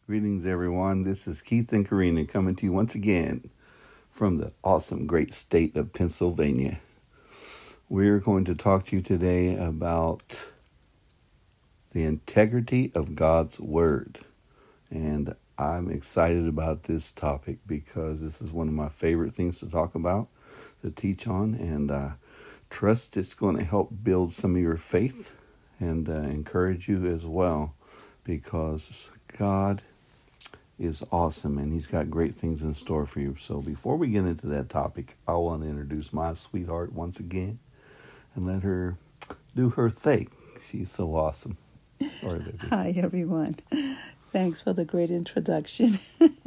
Greetings, everyone. This is Keith and Karina coming to you once again from the awesome, great state of Pennsylvania. We're going to talk to you today about the integrity of God's Word. And I'm excited about this topic because this is one of my favorite things to talk about, to teach on, and I trust it's going to help build some of your faith and encourage you as well, because God is awesome and He's got great things in store for you. So before we get into that topic, I want to introduce my sweetheart once again and let her do her thing. She's so awesome. Hi, everyone. Thanks for the great introduction.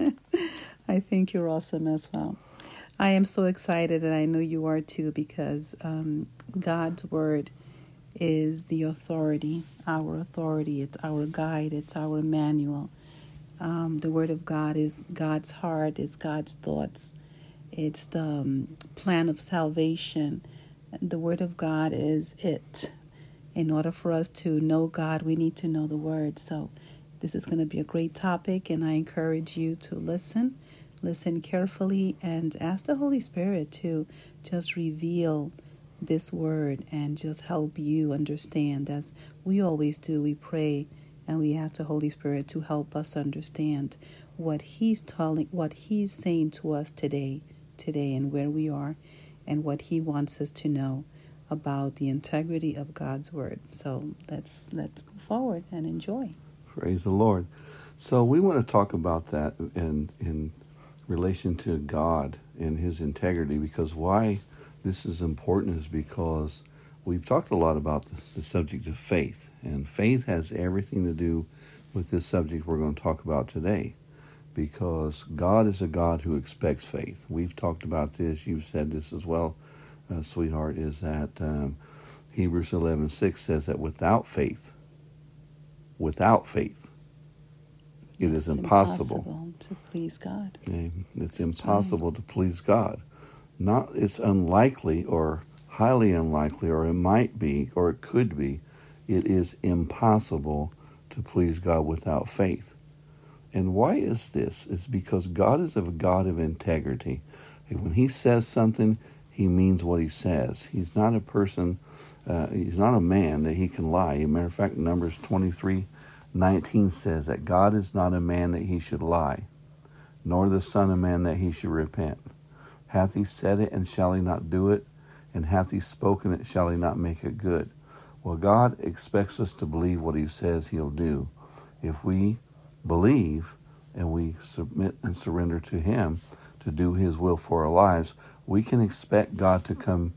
I think you're awesome as well. I am so excited, and I know you are too, because God's Word is the authority, our authority. It's our guide. It's our manual. The Word of God is God's heart. It's God's thoughts. It's the plan of salvation. The Word of God is it. In order for us to know God, we need to know the Word. So this is going to be a great topic, and I encourage you to listen carefully, and ask the Holy Spirit to just reveal this Word and just help you understand. As we always do, we pray and we ask the Holy Spirit to help us understand what He's saying to us today, and where we are, and what He wants us to know about the integrity of God's Word. So let's move forward and enjoy. Praise the Lord. So we want to talk about that in relation to God and His integrity, because why this is important is because we've talked a lot about the subject of faith, and faith has everything to do with this subject we're going to talk about today, because God is a God who expects faith. We've talked about this. You've said this as well, sweetheart, is that Hebrews 11:6 says that without faith, it is impossible to please God. It's impossible to please God. It's unlikely or highly unlikely, or it might be, or it could be. It is impossible to please God without faith. And why is this? It's because God is a God of integrity. And when He says something, He means what He says. He's not a person, He's not a man that He can lie. As a matter of fact, Numbers 23:19 says that God is not a man that He should lie, nor the Son of Man that He should repent. Hath He said it, and shall He not do it? And hath He spoken it, shall He not make it good? Well, God expects us to believe what He says He'll do. If we believe and we submit and surrender to Him to do His will for our lives, we can expect God to come,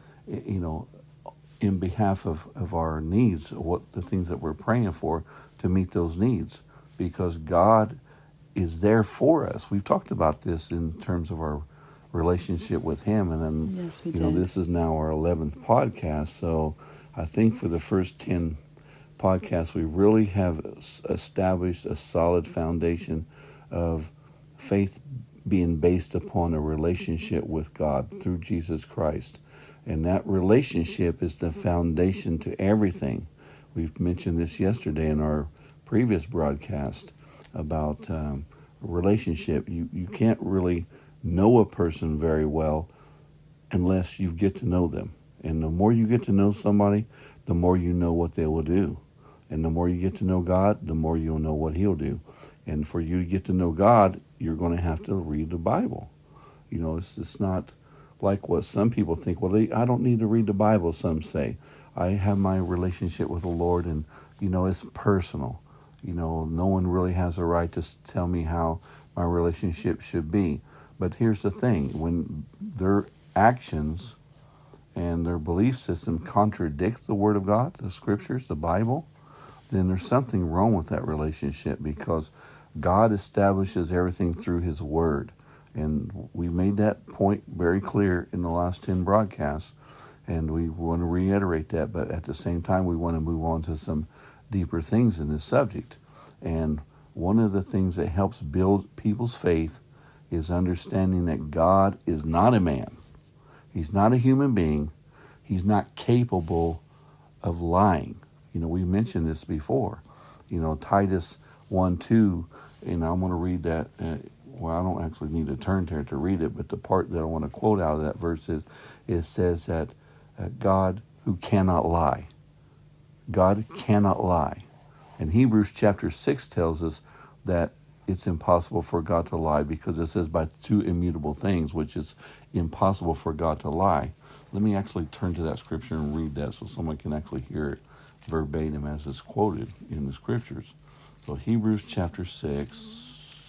in behalf of our needs, what the things that we're praying for, to meet those needs, because God is there for us. We've talked about this in terms of our relationship with Him, and then yes, we did. This is now our 11th podcast. So I think for the first 10 podcasts, we really have established a solid foundation of faith being based upon a relationship with God through Jesus Christ. And that relationship is the foundation to everything. We've mentioned this yesterday in our previous broadcast about relationship. You can't really know a person very well unless you get to know them. And the more you get to know somebody, the more you know what they will do. And the more you get to know God, the more you'll know what He'll do. And for you to get to know God, you're going to have to read the Bible. It's not like what some people think. Well, I don't need to read the Bible, some say. I have my relationship with the Lord, and, it's personal. No one really has a right to tell me how my relationship should be. But here's the thing. When their actions and their belief system contradict the Word of God, the Scriptures, the Bible, then there's something wrong with that relationship, because God establishes everything through His Word. And we made that point very clear in the last 10 broadcasts, and we want to reiterate that, but at the same time, we want to move on to some deeper things in this subject. And one of the things that helps build people's faith is understanding that God is not a man. He's not a human being. He's not capable of lying. We mentioned this before. Titus 1:2, and I want to read that. Well, I don't actually need to turn there to read it, but the part that I want to quote out of that verse is, it says that God who cannot lie. God cannot lie. And Hebrews chapter 6 tells us that it's impossible for God to lie, because it says by two immutable things, which is impossible for God to lie. Let me actually turn to that scripture and read that so someone can actually hear it verbatim as it's quoted in the scriptures. So Hebrews chapter 6.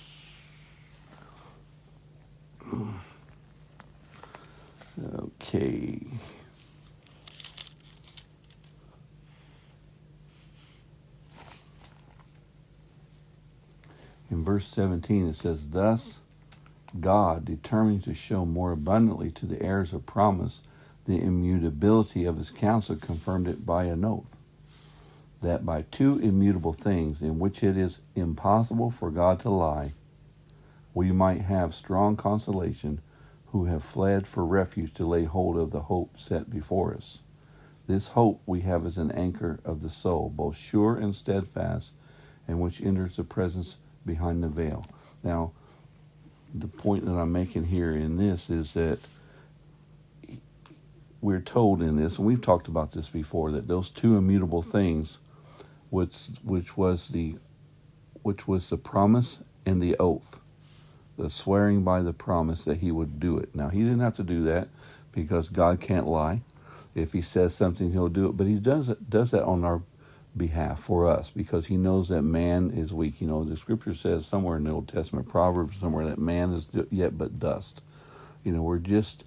Okay. In verse 17 it says, "Thus God, determining to show more abundantly to the heirs of promise the immutability of his counsel, confirmed it by an oath, that by two immutable things, in which it is impossible for God to lie, we might have strong consolation, who have fled for refuge to lay hold of the hope set before us. This hope we have as an anchor of the soul, both sure and steadfast, and which enters the presence behind the veil." Now, the point that I'm making here in this is that we're told in this, and we've talked about this before, that those two immutable things, which was the promise and the oath, the swearing by the promise that he would do it. Now, he didn't have to do that, because God can't lie. If he says something, he'll do it. But he does that on our behalf for us, because he knows that man is weak. You know, the scripture says somewhere in the Old Testament, Proverbs somewhere, that man is yet but dust. You know, we're just,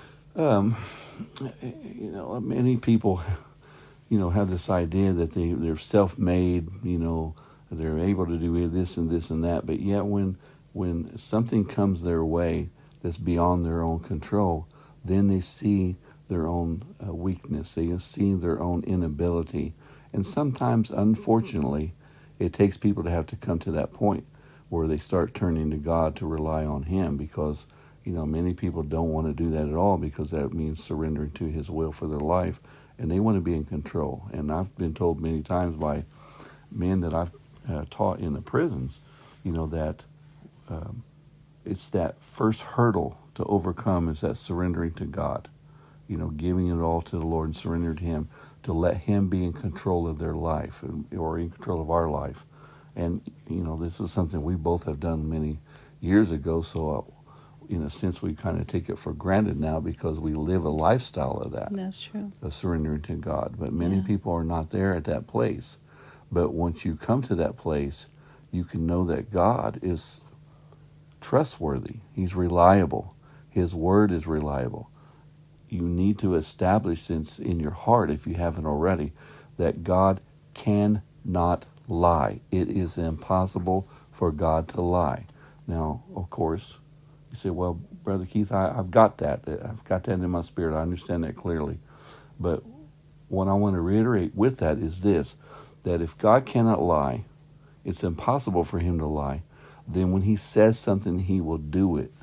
many people, have this idea that they're self-made, they're able to do this and this and that. But yet when something comes their way that's beyond their own control, then they see their own weakness. They see their own inability. And sometimes, unfortunately, it takes people to have to come to that point where they start turning to God to rely on him, because, many people don't want to do that at all, because that means surrendering to his will for their life, and they want to be in control. And I've been told many times by men that I've taught in the prisons, that it's that first hurdle to overcome is that surrendering to God, giving it all to the Lord and surrendering to him, to let him be in control of their life, or in control of our life. And, this is something we both have done many years ago, so in a sense we kind of take it for granted now, because we live a lifestyle of that. That's true. Of surrendering to God. But many people are not there at that place. But once you come to that place, you can know that God is trustworthy. He's reliable. His word is reliable. You need to establish in your heart, if you haven't already, that God cannot lie. It is impossible for God to lie. Now, of course, you say, "Well, Brother Keith, I've got that. I've got that in my spirit. I understand that clearly." But what I want to reiterate with that is this, that if God cannot lie, it's impossible for him to lie, then when he says something, he will do it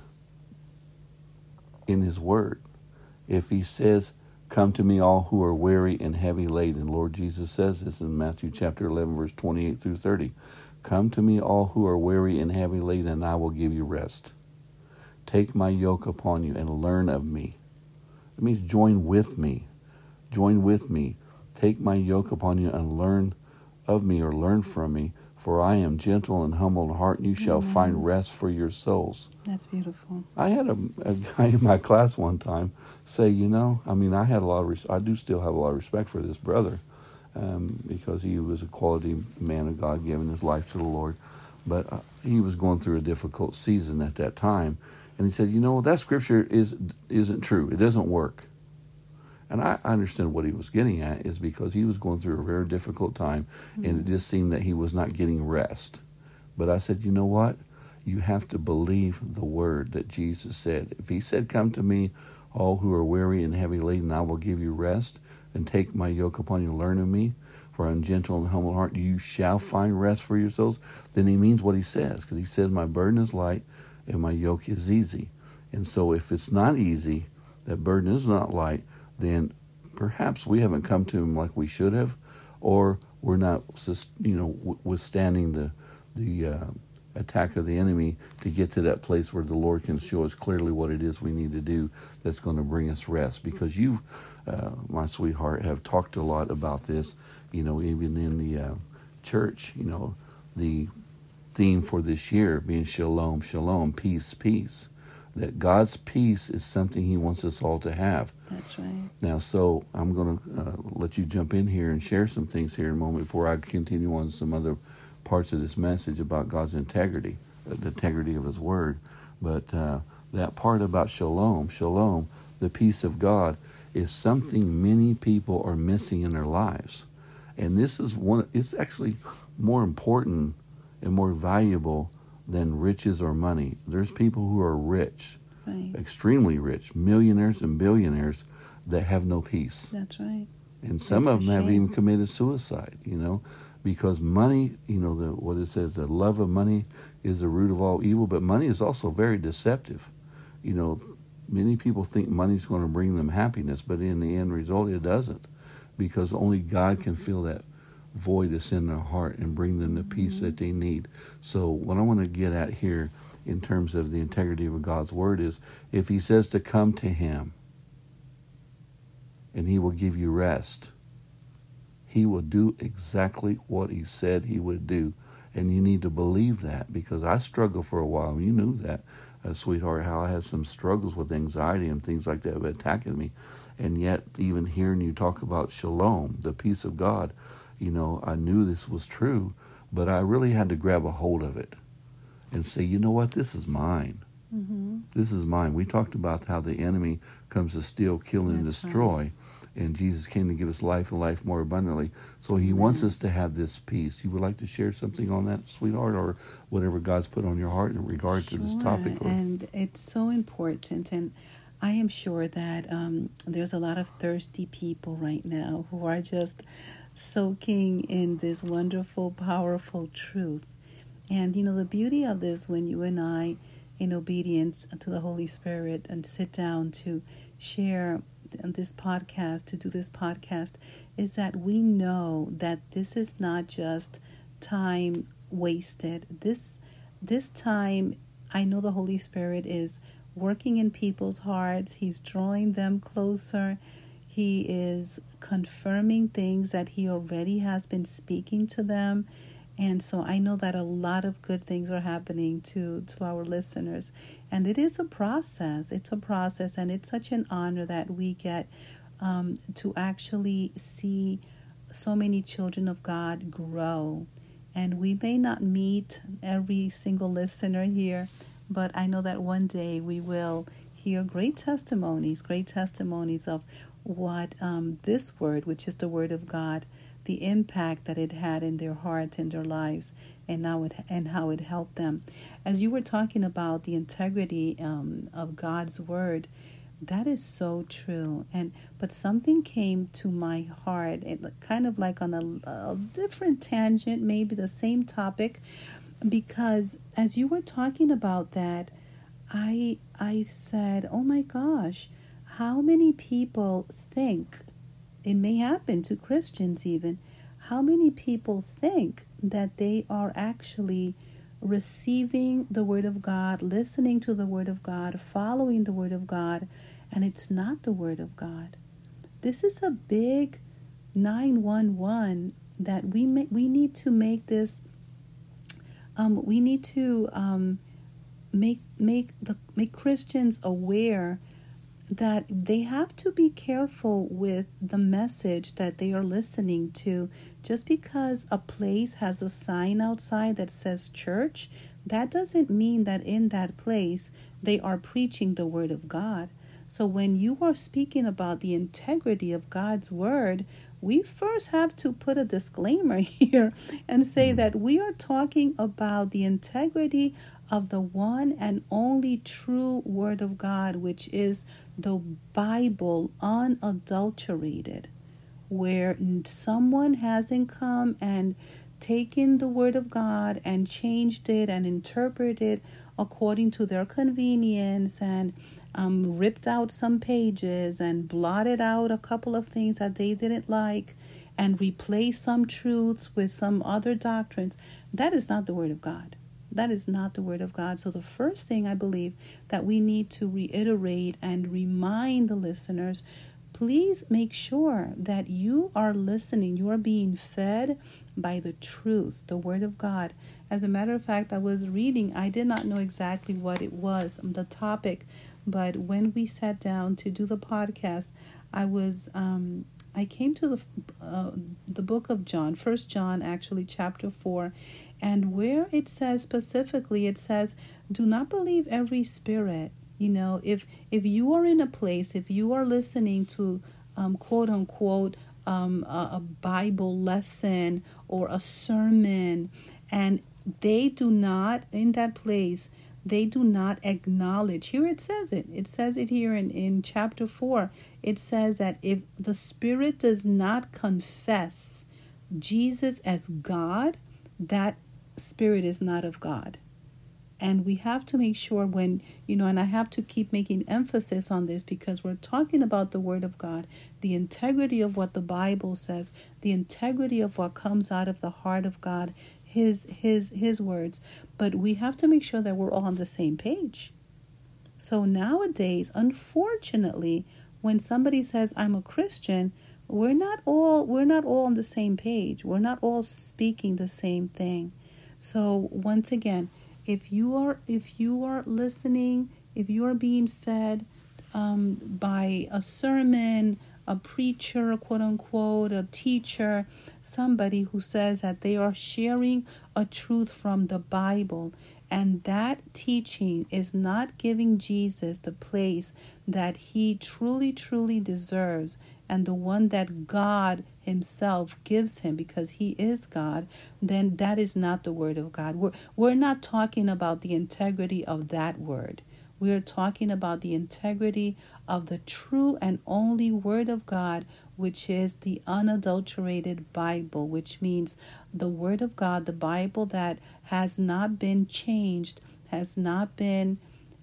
in his word. If he says, "Come to me all who are weary and heavy laden," Lord Jesus says this in Matthew chapter 11, verse 28 through 30. "Come to me all who are weary and heavy laden, and I will give you rest. Take my yoke upon you and learn of me." It means join with me. Join with me. Take my yoke upon you and learn of me, or learn from me. For I am gentle and humble in heart, and you shall find rest for your souls. That's beautiful. I had a guy in my class one time say, I do still have a lot of respect for this brother, because he was a quality man of God, giving his life to the Lord. But he was going through a difficult season at that time. And he said, that scripture isn't true. It doesn't work. And I understand what he was getting at is because he was going through a very difficult time, and it just seemed that he was not getting rest. But I said, you know what? You have to believe the word that Jesus said. If he said, "Come to me, all who are weary and heavy laden, I will give you rest, and take my yoke upon you and learn of me, for I am gentle and humble in heart, you shall find rest for your souls," then he means what he says, because he says, "My burden is light and my yoke is easy." And so if it's not easy, that burden is not light, then perhaps we haven't come to him like we should have, or we're not, withstanding attack of the enemy to get to that place where the Lord can show us clearly what it is we need to do that's going to bring us rest. Because you, my sweetheart, have talked a lot about this, even in the church, the theme for this year being shalom, shalom, peace, peace. That God's peace is something He wants us all to have. That's right. Now, so I'm going to let you jump in here and share some things here in a moment before I continue on some other parts of this message about God's integrity, the integrity of His Word. But that part about shalom, shalom, the peace of God, is something many people are missing in their lives. And this is it's actually more important and more valuable than riches or money. There's people who are rich, right, extremely rich, millionaires and billionaires that have no peace. That's right. And some of them have even committed suicide, because money, what it says, the love of money is the root of all evil, but money is also very deceptive. Many people think money's going to bring them happiness, but in the end result, it doesn't, because only God can fill that void that's in their heart and bring them the peace that they need. So what I want to get at here in terms of the integrity of God's Word is, if He says to come to Him and He will give you rest, He will do exactly what He said He would do. And you need to believe that, because I struggled for a while. You knew that, sweetheart, how I had some struggles with anxiety and things like that attacking me. And yet, even hearing you talk about shalom, the peace of God, I knew this was true, but I really had to grab a hold of it and say, you know what, this is mine. Mm-hmm. This is mine. We talked about how the enemy comes to steal, kill, and destroy. Right. And Jesus came to give us life and life more abundantly. So He wants us to have this peace. You would like to share something on that, sweetheart, or whatever God's put on your heart in regard to this topic? And it's so important. And I am sure that there's a lot of thirsty people right now who are just soaking in this wonderful, powerful truth. And, the beauty of this, when you and I, in obedience to the Holy Spirit, and sit down to share this podcast, to do this podcast, is that we know that this is not just time wasted. This time, I know the Holy Spirit is working in people's hearts. He's drawing them closer. He is confirming things that He already has been speaking to them. And so I know that a lot of good things are happening to our listeners. And it is a process. It's a process. And it's such an honor that we get to actually see so many children of God grow. And we may not meet every single listener here, but I know that one day we will hear great testimonies of what this word, which is the Word of God, the impact that it had in their hearts and their lives, and how it helped them. As you were talking about the integrity of God's Word, that is so true. But something came to my heart, kind of like on a different tangent, maybe the same topic, because as you were talking about that, I said, oh my gosh, how many people think, it may happen to Christians even, how many people think that they are actually receiving the Word of God, listening to the Word of God, following the Word of God, and it's not the Word of God. This is a big 911 that we need to make this. We need to make Christians aware that they have to be careful with the message that they are listening to. Just because a place has a sign outside that says church, that doesn't mean that in that place they are preaching the Word of God. So when you are speaking about the integrity of God's Word, we first have to put a disclaimer here and say that we are talking about the integrity of the one and only true Word of God, which is the Bible, unadulterated, where someone hasn't come and taken the Word of God and changed it and interpreted it according to their convenience, and ripped out some pages and blotted out a couple of things that they didn't like, and replace some truths with some other doctrines, that is not the Word of God. That is not the Word of God. So the first thing I believe that we need to reiterate and remind the listeners, please make sure that you are listening, you are being fed by the truth, the Word of God. As a matter of fact, I was reading, I did not know exactly what it was, the topic, but when we sat down to do the podcast, I came to the book of John, 1 John, actually, chapter 4, and where it says specifically, it says, do not believe every spirit. You know, if you are in a place, if you are listening to quote unquote a Bible lesson or a sermon, and they do not, in that place, they do not acknowledge. Here it says it. It says it here in chapter 4. It says that if the spirit does not confess Jesus as God, that spirit is not of God. And we have to make sure when, and I have to keep making emphasis on this because we're talking about the Word of God, the integrity of what the Bible says, the integrity of what comes out of the heart of God, His words. But we have to make sure that we're all on the same page. So nowadays, unfortunately, when somebody says, I'm a Christian, we're not all on the same page. We're not all speaking the same thing. So once again, if you are listening, if you are being fed by a sermon, a preacher, quote unquote, a teacher, somebody who says that they are sharing a truth from the Bible, and that teaching is not giving Jesus the place that he truly, truly deserves, and the one that God himself gives him because he is God, then that is not the Word of God. We're not talking about the integrity of that word. We are talking about the integrity of the true and only Word of God, which is the unadulterated Bible, which means the Word of God, the Bible that has not been changed, has not been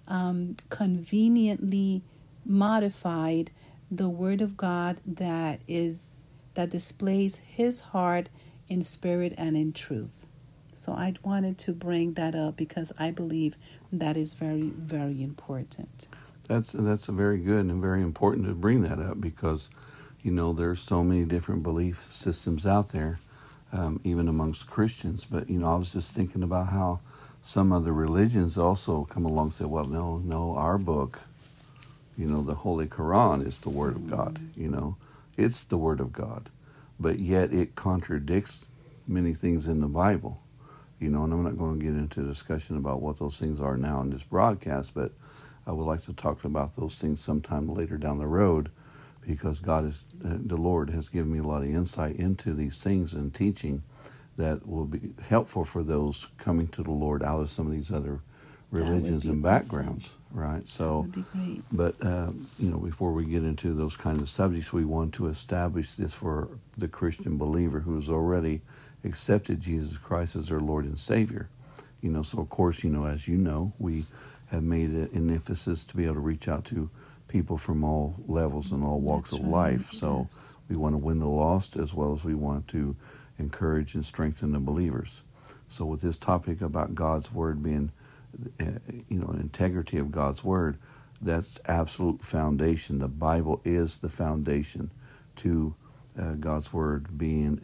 conveniently modified, the Word of God that displays His heart in spirit and in truth. So I wanted to bring that up because I believe that is very, very important. That's very good and very important to bring that up because, there's so many different belief systems out there, even amongst Christians. But, I was just thinking about how some other religions also come along and say, well, no, our book, the Holy Quran is the Word of God, it's the Word of God. But yet it contradicts many things in the Bible, and I'm not going to get into a discussion about what those things are now in this broadcast, but I would like to talk about those things sometime later down the road because the Lord has given me a lot of insight into these things and teaching that will be helpful for those coming to the Lord out of some of these other religions and backgrounds, right? So, but before we get into those kinds of subjects, we want to establish this for the Christian believer who has already accepted Jesus Christ as their Lord and Savior. So of course, as we have made an emphasis to be able to reach out to people from all levels and all walks of life. So we want to win the lost as well as we want to encourage and strengthen the believers. So with this topic about God's Word being integrity of God's Word, that's absolute foundation. The Bible is the foundation to God's Word being,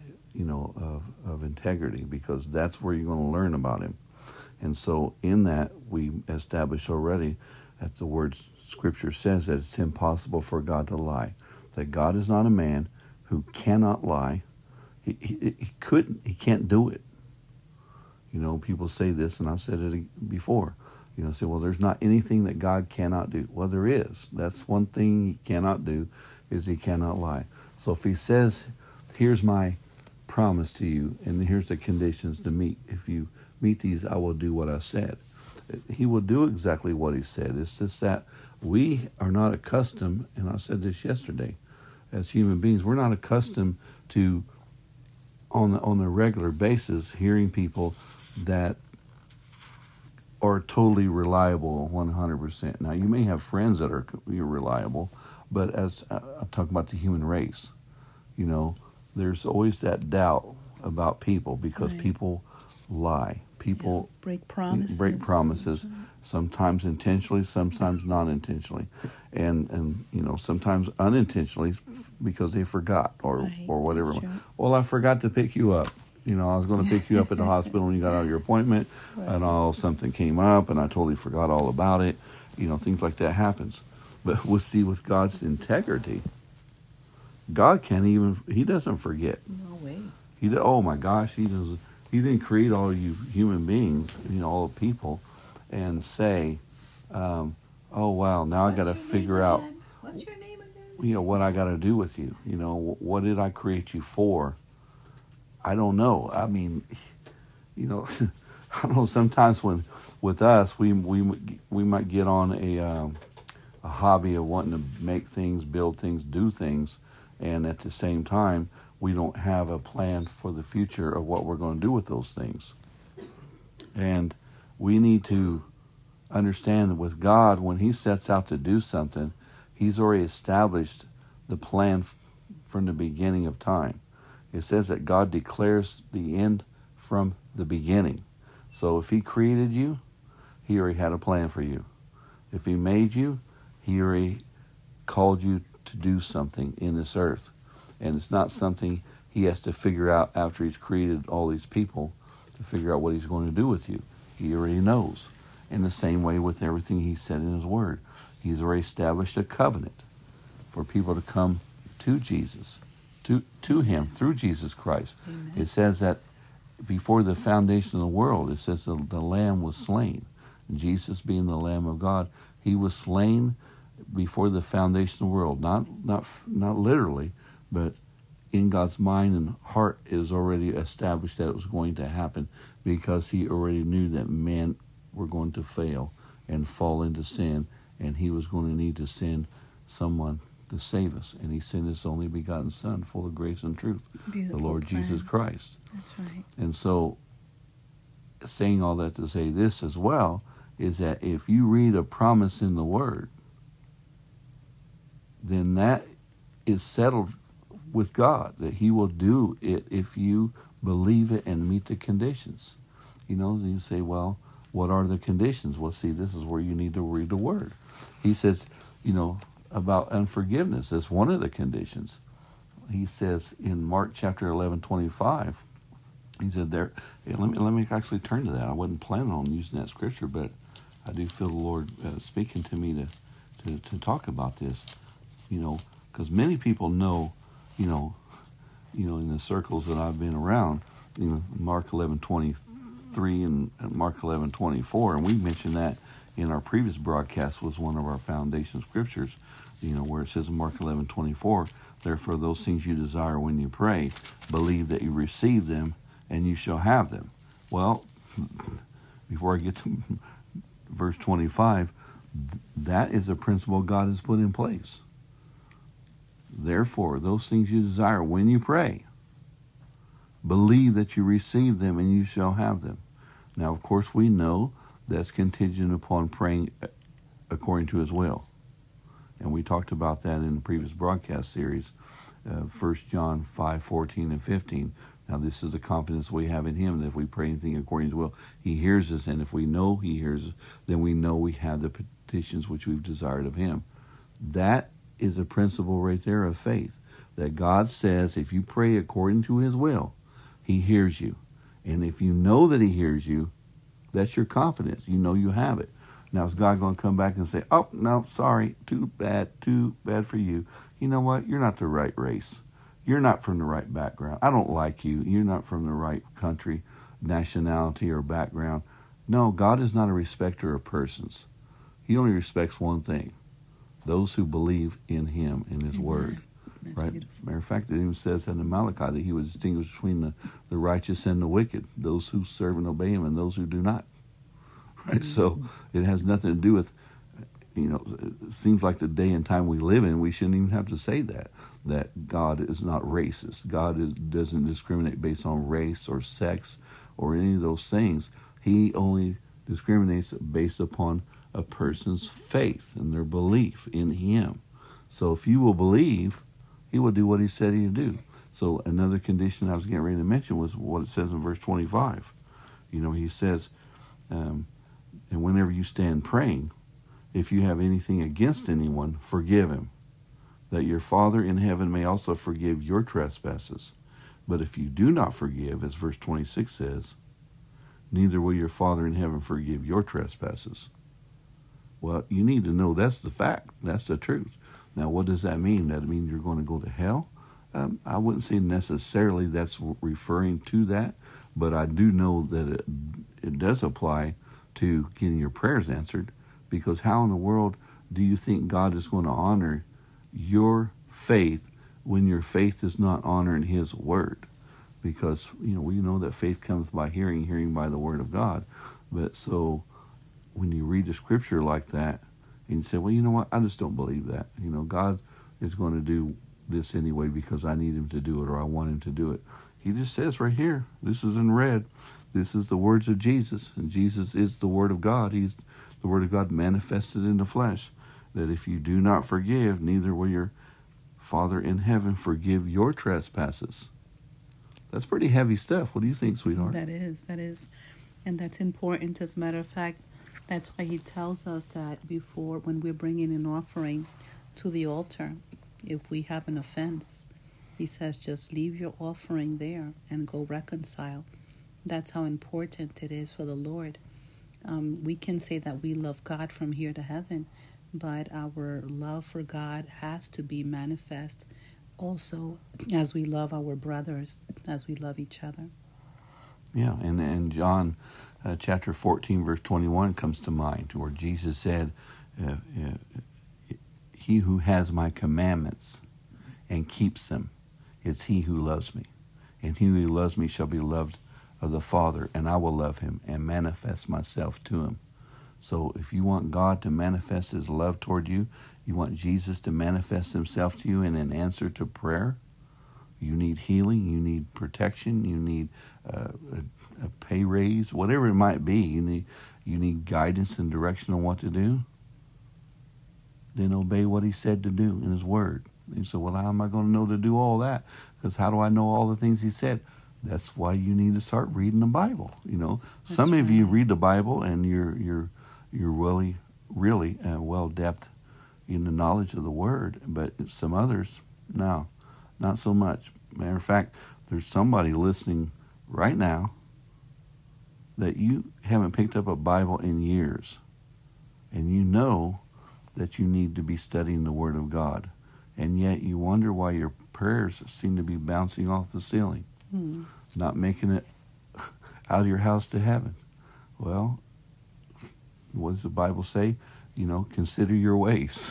of integrity, because that's where you're going to learn about Him. And so in that, we established already that the word Scripture says that it's impossible for God to lie, that God is not a man who cannot lie. He can't do it. People say this, and I've said it before. Say, well, there's not anything that God cannot do. Well, there is. That's one thing He cannot do, is He cannot lie. So if He says, here's my promise to you, and here's the conditions to meet. If you meet these, I will do what I said. He will do exactly what He said. It's just that we are not accustomed, and I said this yesterday, as human beings, we're not accustomed to, on a regular basis, hearing people that are totally reliable 100%. Now, you may have friends that are reliable, but as I talk about the human race, there's always that doubt about people because Right. people lie. People break promises. Sometimes intentionally, sometimes not intentionally, and sometimes unintentionally because they forgot or Right. whatever. That's true. Well, I forgot to pick you up. I was going to pick you up at the hospital when you got out of your appointment, Right. and something came up, and I totally forgot all about it. Things like that happens. But we'll see with God's integrity, God he doesn't forget. No way. Oh my gosh, he didn't create all you human beings, all the people, and say, oh wow, now I got to figure out, What's your name again? what I got to do with you. What did I create you for? I don't know. I mean, I don't know. Sometimes with us, we might get on a hobby of wanting to make things, build things, do things, and at the same time, we don't have a plan for the future of what we're going to do with those things. And we need to understand that with God, when He sets out to do something, He's already established the plan from the beginning of time. It says that God declares the end from the beginning. So if He created you, He already had a plan for you. If He made you, He already called you to do something in this earth. And it's not something He has to figure out after He's created all these people to figure out what He's going to do with you. He already knows. In the same way with everything He said in His Word. He's already established a covenant for people to come to Jesus, to Him through Jesus Christ. Amen. It says that before the foundation of the world, it says that the Lamb was slain. Jesus being the Lamb of God, He was slain before the foundation of the world. Not literally, but in God's mind and heart is already established that it was going to happen because He already knew that men were going to fail and fall into sin, and He was going to need to send someone to save us. And He sent His only begotten Son, full of grace and truth, Beautiful the Lord plan. Jesus Christ. That's right. And so, saying all that to say this as well, is that if you read a promise in the Word, then that is settled with God, that He will do it if you believe it and meet the conditions. You say, well, what are the conditions? Well, see, this is where you need to read the Word. He says, about unforgiveness. That's one of the conditions. He says in Mark chapter 11:25, he said there, let me actually turn to that. I wasn't planning on using that scripture, but I do feel the Lord speaking to me to talk about this, because many people know, in the circles that I've been around, Mark 11:23 and Mark 11:24, and we mentioned that in our previous broadcast was one of our foundation scriptures, where it says in Mark 11:24, therefore those things you desire when you pray, believe that you receive them and you shall have them. Well, before I get to verse 25, that is a principle God has put in place. Therefore, those things you desire when you pray, believe that you receive them and you shall have them. Now, of course, we know that's contingent upon praying according to His will. And we talked about that in the previous broadcast series, 1 John 5:14 and 15. Now, this is the confidence we have in Him, that if we pray anything according to His will, He hears us. And if we know He hears us, then we know we have the petitions which we've desired of Him. That is a principle right there of faith, that God says if you pray according to His will, He hears you. And if you know that He hears you, that's your confidence. You know you have it. Now, is God going to come back and say, oh, no, sorry, too bad for you. You know what? You're not the right race. You're not from the right background. I don't like you. You're not from the right country, nationality, or background. No, God is not a respecter of persons. He only respects one thing, those who believe in Him, in His Word. That's right? beautiful. Matter of fact, it even says in Malachi that He would distinguish between the righteous and the wicked, those who serve and obey Him and those who do not. Right? Mm-hmm. So it has nothing to do with, it seems like the day and time we live in, we shouldn't even have to say that God is not racist. God doesn't discriminate based on race or sex or any of those things. He only discriminates based upon a person's faith and their belief in Him. So if you will believe, he will do what he said he'd do. So another condition I was getting ready to mention was what it says in verse 25. He says, and whenever you stand praying, if you have anything against anyone, forgive him, that your Father in heaven may also forgive your trespasses. But if you do not forgive, as verse 26 says, neither will your Father in heaven forgive your trespasses. Well, you need to know that's the fact. That's the truth. Now, what does that mean? That mean you're going to go to hell? I wouldn't say necessarily that's referring to that, but I do know that it does apply to getting your prayers answered, because how in the world do you think God is going to honor your faith when your faith is not honoring his word? Because, we know that faith comes by hearing, hearing by the word of God. But so when you read the scripture like that, and you say, well, you know what, I just don't believe that. God is going to do this anyway because I need him to do it, or I want him to do it. He just says right here, this is in red, this is the words of Jesus, and Jesus is the word of God. He's the word of God manifested in the flesh, that if you do not forgive, neither will your Father in heaven forgive your trespasses. That's pretty heavy stuff. What do you think, sweetheart? That is. And that's important. As a matter of fact, that's why he tells us that before, when we're bringing an offering to the altar, if we have an offense, he says, just leave your offering there and go reconcile. That's how important it is for the Lord. We can say that we love God from here to heaven, but our love for God has to be manifest also as we love our brothers, as we love each other. Yeah, and John chapter 14, verse 21 comes to mind, where Jesus said, he who has my commandments and keeps them, it's he who loves me. And he who loves me shall be loved of the Father, and I will love him and manifest myself to him. So if you want God to manifest his love toward you, you want Jesus to manifest himself to you in an answer to prayer, you need healing, you need protection, you need a pay raise, whatever it might be, you need guidance and direction on what to do, then obey what he said to do in his word. And so, well, how am I going to know to do all that? Because how do I know all the things he said? That's why you need to start reading the Bible. Some of you read the Bible and you're really well depth in the knowledge of the word, but some others, no, not so much. Matter of fact, there's somebody listening right now that you haven't picked up a Bible in years, and you know that you need to be studying the Word of God, and yet you wonder why your prayers seem to be bouncing off the ceiling, not making it out of your house to heaven. Well, what does the Bible say? Consider your ways.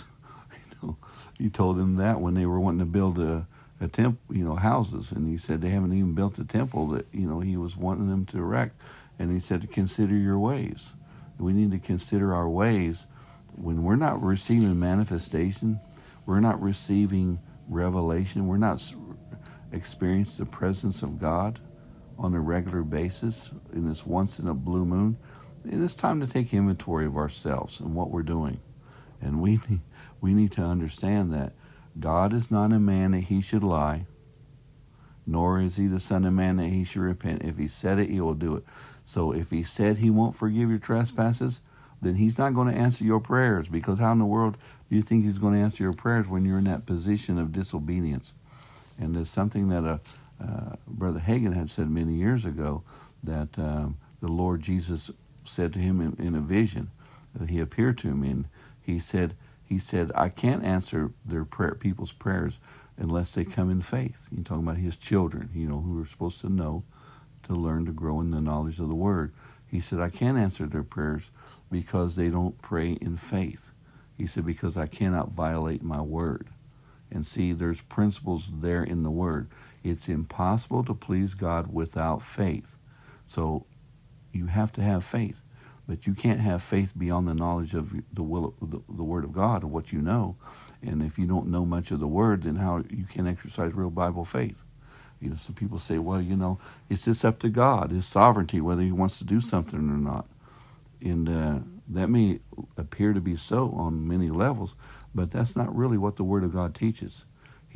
He told them that when they were wanting to build a temple, houses, and he said they haven't even built a temple that, he was wanting them to erect, and he said to consider your ways. We need to consider our ways. When we're not receiving manifestation, we're not receiving revelation, we're not experiencing the presence of God on a regular basis in this once in a blue moon, it is time to take inventory of ourselves and what we're doing. And we need to understand that God is not a man that he should lie, nor is he the son of man that he should repent. If he said it, he will do it. So if he said he won't forgive your trespasses, then he's not going to answer your prayers, because how in the world do you think he's going to answer your prayers when you're in that position of disobedience? And there's something that Brother Hagin had said many years ago, that the Lord Jesus said to him in a vision. He appeared to him, and he said, I can't answer people's prayers unless they come in faith. He's talking about his children, who are supposed to know, to learn, to grow in the knowledge of the Word. He said, I can't answer their prayers because they don't pray in faith. He said, because I cannot violate my word. And see, there's principles there in the Word. It's impossible to please God without faith. So you have to have faith. But you can't have faith beyond the knowledge of the Word of God, of what you know. And if you don't know much of the Word, then how you can exercise real Bible faith? Some people say, well, it's just up to God, His sovereignty, whether He wants to do something or not. And that may appear to be so on many levels, but that's not really what the Word of God teaches.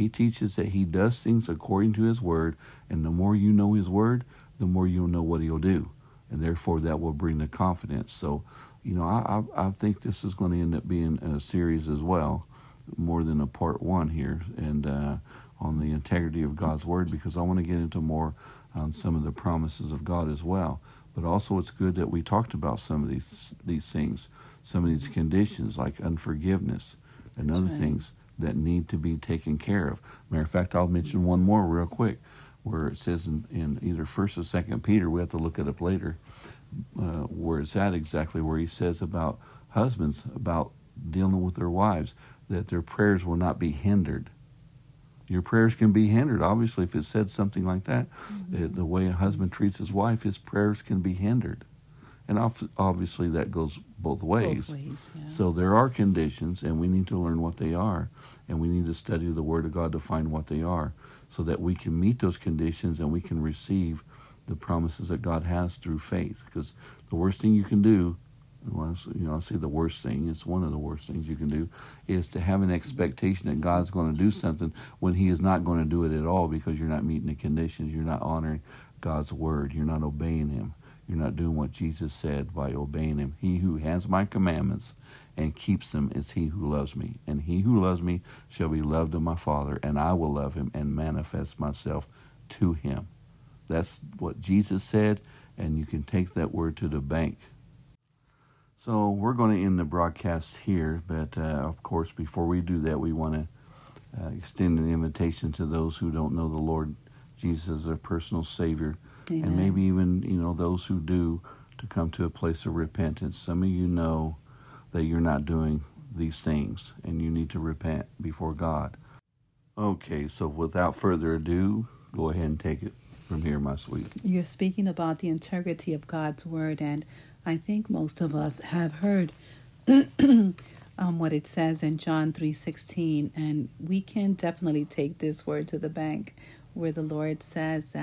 He teaches that he does things according to his word, and the more you know his word, the more you'll know what he'll do. And therefore that will bring the confidence. So, I think this is going to end up being a series as well, more than a part one here, and on the integrity of God's word, because I want to get into more on some of the promises of God as well. But also it's good that we talked about some of these things, some of these conditions like unforgiveness and other things that need to be taken care of. Matter of fact, I'll mention one more real quick, where it says in either 1st or 2nd Peter, we have to look it up later, where it's at exactly, where he says about husbands, about dealing with their wives, that their prayers will not be hindered. Your prayers can be hindered. Obviously, if it said something like that, the way a husband treats his wife, his prayers can be hindered. And obviously that goes both ways. Yeah. So there are conditions, and we need to learn what they are, and we need to study the Word of God to find what they are, so that we can meet those conditions and we can receive the promises that God has through faith. Because the worst thing you can do, I say the worst thing, it's one of the worst things you can do, is to have an expectation that God's going to do something when he is not going to do it at all, because you're not meeting the conditions. You're not honoring God's word. You're not obeying him. You're not doing what Jesus said by obeying him. He who has my commandments and keeps them is he who loves me. And he who loves me shall be loved of my Father, and I will love him and manifest myself to him. That's what Jesus said, and you can take that word to the bank. So we're going to end the broadcast here, but of course, before we do that, we want to extend an invitation to those who don't know the Lord Jesus as their personal Savior. Amen. And maybe even, those who do, to come to a place of repentance. Some of you know that you're not doing these things, and you need to repent before God. Okay, so without further ado, go ahead and take it from here, my sweet. You're speaking about the integrity of God's word, and I think most of us have heard what it says in John 3:16, and we can definitely take this word to the bank, where the Lord says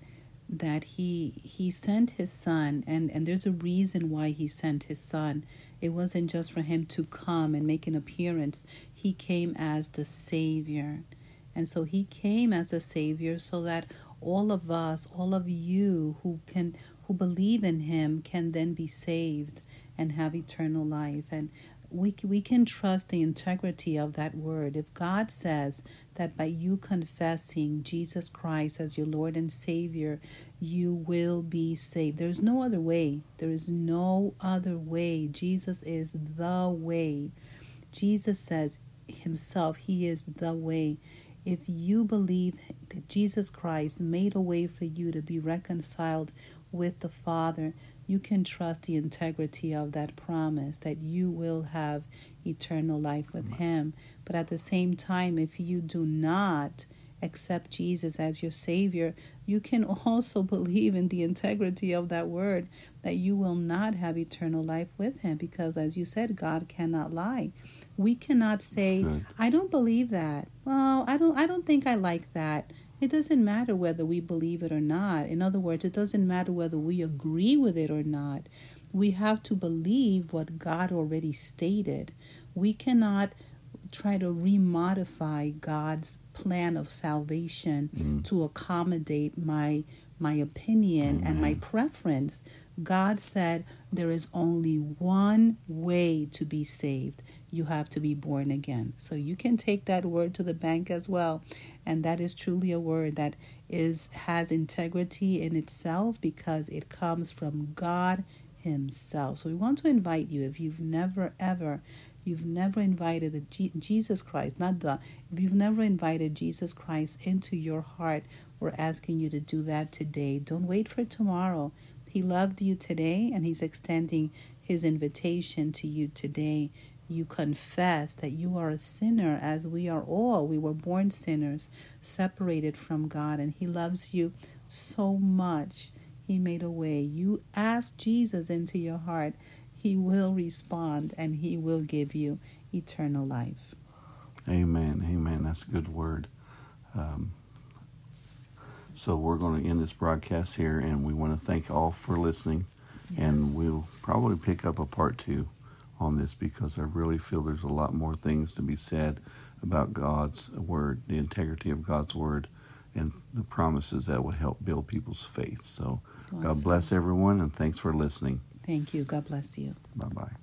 that he sent his son, and there's a reason why he sent his son. It wasn't just for him to come and make an appearance. He came as the Savior. And so he came as a Savior so that all of us, all of you who believe in him, can then be saved and have eternal life. And we can trust the integrity of that word. If God says that by you confessing Jesus Christ as your Lord and Savior, you will be saved. There's no other way. There is no other way. Jesus is the way. Jesus says himself, he is the way. If you believe that Jesus Christ made a way for you to be reconciled with the Father, you can trust the integrity of that promise, that you will have eternal life with him. But at the same time, if you do not accept Jesus as your Savior, you can also believe in the integrity of that word, that you will not have eternal life with him, because as you said, God cannot lie. We cannot say, I don't believe that. Well, I don't think I like that. It doesn't matter whether we believe it or not. In other words, it doesn't matter whether we agree with it or not. We have to believe what God already stated. We cannot try to remodify God's plan of salvation to accommodate my opinion and my preference. God said there is only one way to be saved. You have to be born again. So you can take that word to the bank as well. And that is truly a word that has integrity in itself, because it comes from God himself. So we want to invite you, if you've never invited Jesus Christ, if you've never invited Jesus Christ into your heart, we're asking you to do that today. Don't wait for tomorrow. He loved you today, and he's extending his invitation to you today. You confess that you are a sinner, as we are all. We were born sinners, separated from God, and he loves you so much. He made a way. You ask Jesus into your heart, he will respond, and he will give you eternal life. Amen. Amen. That's a good word. So we're going to end this broadcast here, and we want to thank all for listening. Yes. And we'll probably pick up a part 2 on this, because I really feel there's a lot more things to be said about God's Word, the integrity of God's Word, and the promises that will help build people's faith. So Awesome. God bless everyone, and thanks for listening. Thank you. God bless you. Bye-bye.